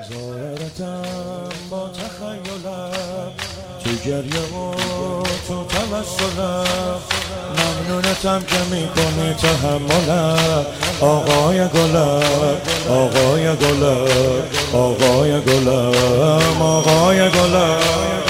ظاهرتم با تخیلم تو گریه و تو توسلم ممنونتم که میکنی تحملم آقای گلم آقای گلم آقای گلم آقای گلم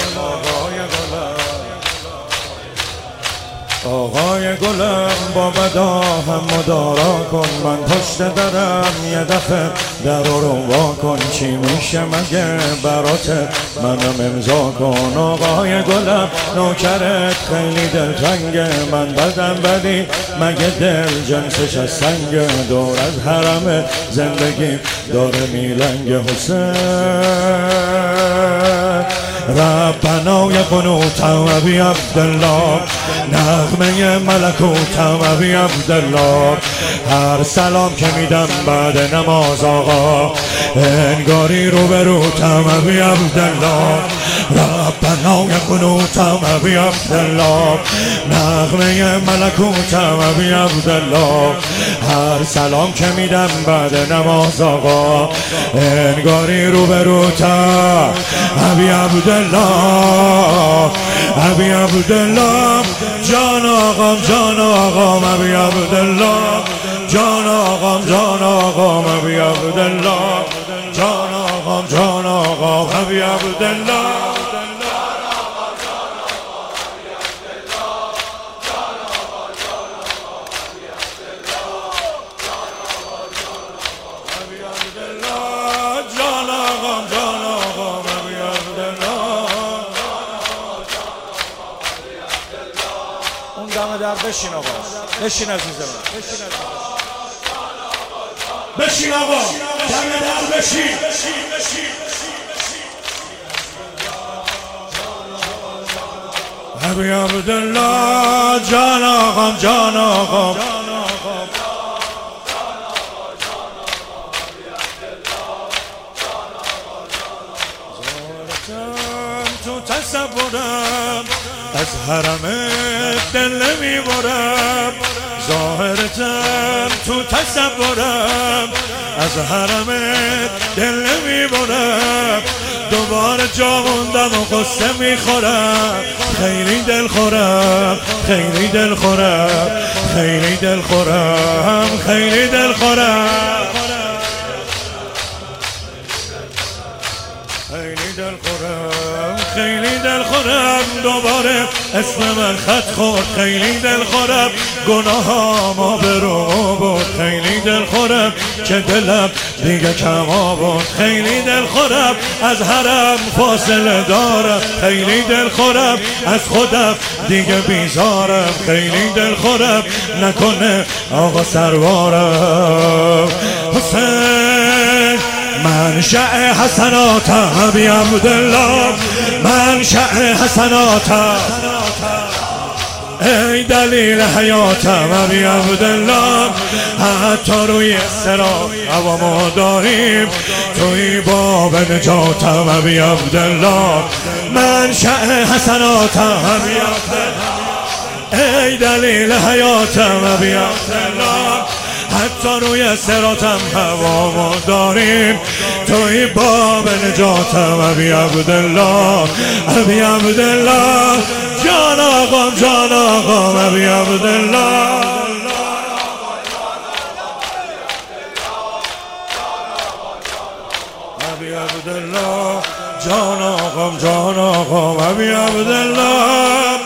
آقای گلم با مداهم مدارا کن من پشت درم یه دفعه در رو وا کن چی میشه مگه برات منم امضا کن آقای گلم نوکرت خیلی دلتنگه من بدم ولی مگه دل جنسش از سنگه دور از حرم زندگی داره میلنگ حسین ربنا یا قنوتم ابی عبدالله نغمه ملکوتم ابی عبدالله هر سلام که میدم بعد نماز آقا انگاری روبروتم ابی عبدالله ربنا یا قنوتم ابی عبدالله نغمه ملکوتم ابی عبدالله هر سلام که میدم بعد نماز آقا انگاری روبروتم ابی عبدالله ابی عبدالله جان آقام ابی عبدالله جان آقام ابی عبدالله جان آقام ابی عبدالله دم در بشین آقا بشین عزیز من بشین آقا دم در بشین ابی عبدالله جان آقام تو تصورم از حرم دل میبرم ظاهرتم تو تصورم از حرم دل میبرم دوباره جا موندم و قصه میخورم خیلی دل خورم خیلی دل خورم خیلی دل خورم خیلی دل خورم خیلی دل خورم خیلی دل خورم دوباره اسم من خط خورد خیلی دل خورم گناهام برو بود خیلی دل خورم که دلم دیگه کم آورد خیلی دل خورم از حرم فاصله دارم خیلی دل خورم از خودم دیگه بیزارم خیلی دل خورم نکنه آقا سروارم حسین منشأ حسناتم ابی عبدالله منشأ حسناتم ای دلیل حیاتم ابی عبدالله حتی روی صراط هوامو داریم توی باب نجاتم ابی عبدالله منشأ حسناتم ابی عبدالله ای دلیل حیاتم ابی عبدالله حتی روی صراطم هوامو داریم توی باب نجاتم ابی عبدالله ابی عبدالله جان آقام ابی عبدالله ابی عبدالله جان آقام ابی عبدالله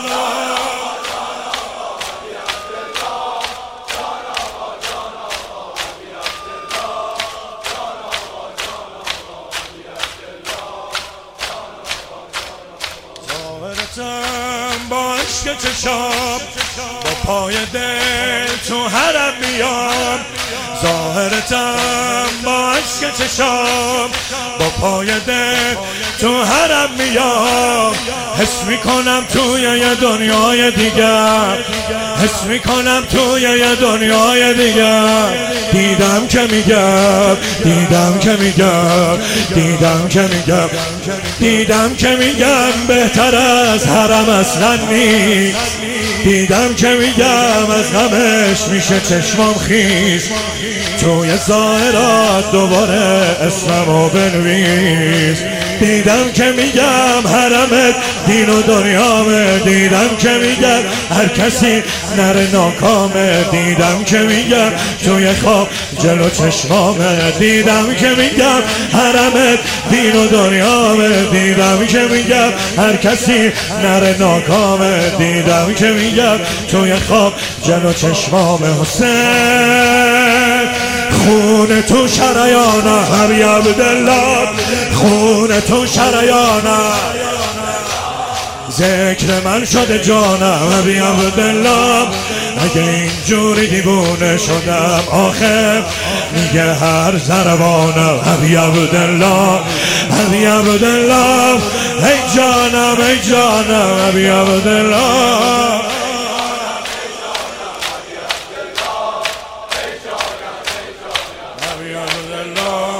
با عشق چشام با پای دل تو حرم میام ظاهرتم با عشق چشام با پای دل تو حرم میام حس میکنم توی یه دنیای دیگر حس میکنم توی یه دنیای دیگر دیدم که میگم دیدم که میگم دیدم که میگم دیدم که میگم بهتر از حرم اصلا نیست دیدم که میگم از غمش میشه چشمام خیس، توی ظاهرات دوباره اسممو بنویس. دیدم که میگم حرمت دین و دنیامه، دیدم که میگم هر کسی نره ناکامه، دیدم که میگم توی خواب جلو چشمامه، دیدم که میگم حرمت دین و دنیامه، دیدم که میگم هر کسی نره ناکامه، دیدم که میگم توی خواب جلو چشمامه. حسین خون تو شریانه هر عبدالله، خون تو شریانه، ذکر من شده جانم ابی عبدالله. اگه اینجوری دیوونه شدم آخر میگه هر زربانم ابی عبدالله، ابی عبدالله، ای جانم ای جانم ابی عبدالله. ابی عبدالله